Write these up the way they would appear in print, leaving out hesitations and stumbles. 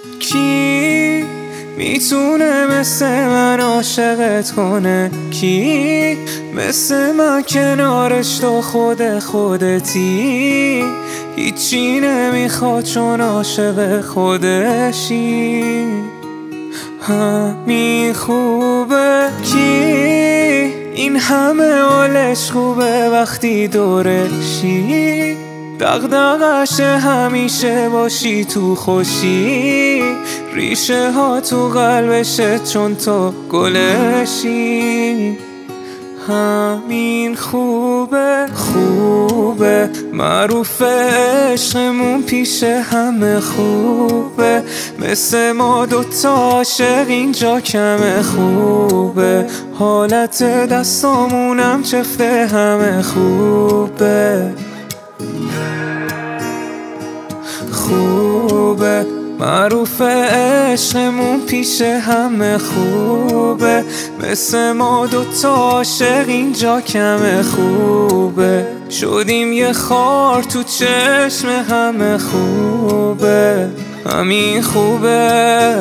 کی میتونه مثل من عاشقت کنه؟ کی مثل من کنارش تو خودتی؟ هیچی نمیخواد چون عاشق خودشی. همین خوبه. کی این همه حالش خوبه وقتی دورشی؟ دغدغش همیشه باشی تو خوشی، ریشه ها تو قلبشه چون تو گلشی. همین خوبه. معروف عشقمون پیش همه خوبه، مثل ما دوتا عاشق اینجا کمه. خوبه حالت دستامونم چفته همه خوبه. معروف عشقمون پیش همه خوبه، مثل ما دوتا عاشق اینجا کمه. خوبه شدیم یه خار تو چشم همه خوبه. همین خوبه.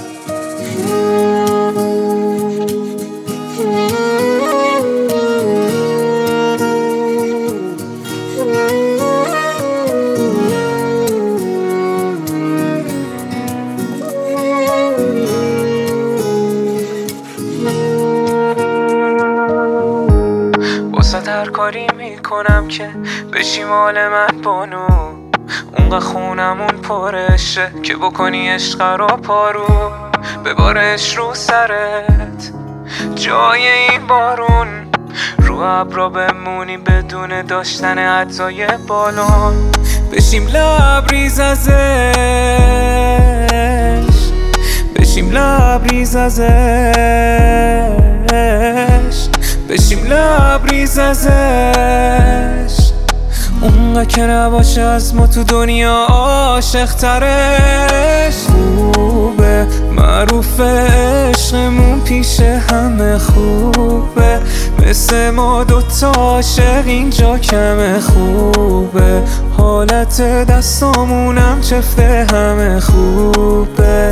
هر کاری میکنم که بشی مال من بانو، اونقدر خونمون پرشه که بکنی عشق رو پارو. ببارش رو سرت جای این بارون، رو ابرا بمونی بدون داشتن عطای بالون. بشیم لبریز ازش، بشیم لبریز ازش، اونقدر که نباشه از ما تو دنیا عاشق ترش. خوبه معروف عشقمون پیش همه خوبه، مثل ما دوتا عاشق اینجا کمه. خوبه حالت دستامونم چفته همه خوبه.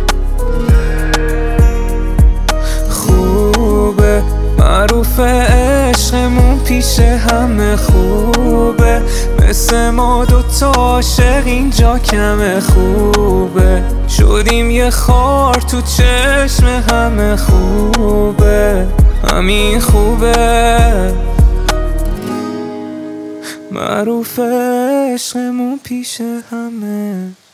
معروف عشقمون پیش همه خوبه، مثل ما دوتا عاشق اینجا کمه. خوبه شدیم یه خار تو چشم همه خوبه. همین خوبه. معروف عشقمون پیش همه